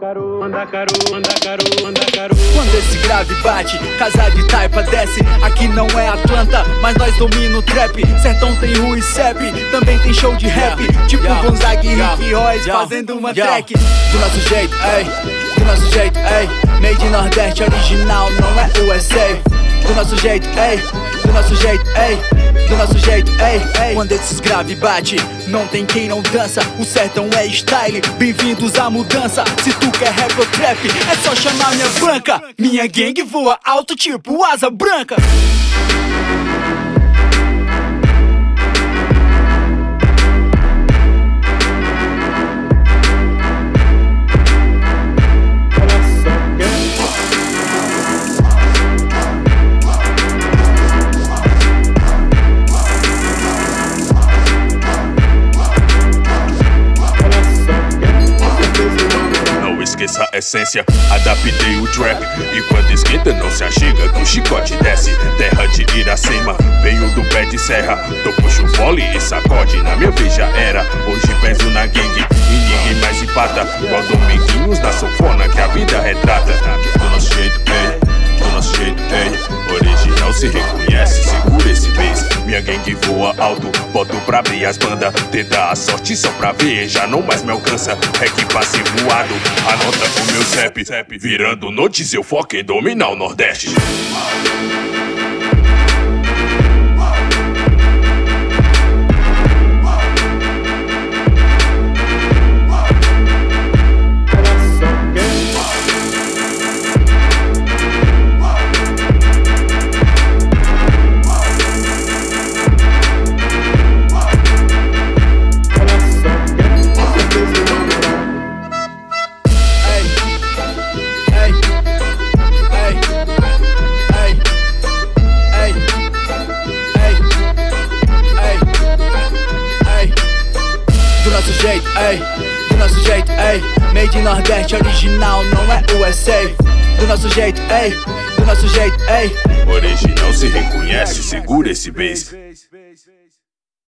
Quando esse grave bate, casa de taipa desce. Aqui não é Atlanta, mas nós domina o trap. Sertão tem rua e cep, também tem show de rap. Tipo Gonzaga e Rick Royce fazendo uma track. Do nosso jeito, ei, do nosso jeito, ei. Made in Nordeste original, não é USA. Do nosso jeito, ei, do nosso jeito, ei. Do nosso jeito, ei, ei. Quando esses grave bate, não tem quem não dança. O sertão é style, bem-vindos à mudança. Se tu quer rap ou trap, é só chamar minha banca. Minha gangue voa alto tipo asa branca. Esqueça a essência, adaptei o trap. E quando esquenta não se achega que o chicote desce. Terra de Iracema, veio do pé de serra. Tô puxo fole e sacode, na minha vez já era. Hoje peso na gangue e ninguém mais empata. Igual Dominguinhos na sanfona que a vida retrata. Do nosso jeito, ei, do nosso jeito, ei. Original se reconhece, segura esse bass. Minha gangue voa alto, boto pra abrir as bandas. Tenta a sorte só pra ver, já não mais me alcança. Rec passe voado, anota o meu CEP. Virando notícia, eu foco em dominar o Nordeste. Ei, do nosso jeito, ei. Made in Nordeste original, não é USA. Do nosso jeito, ei, do nosso jeito, ei. Original se reconhece, segura esse bass.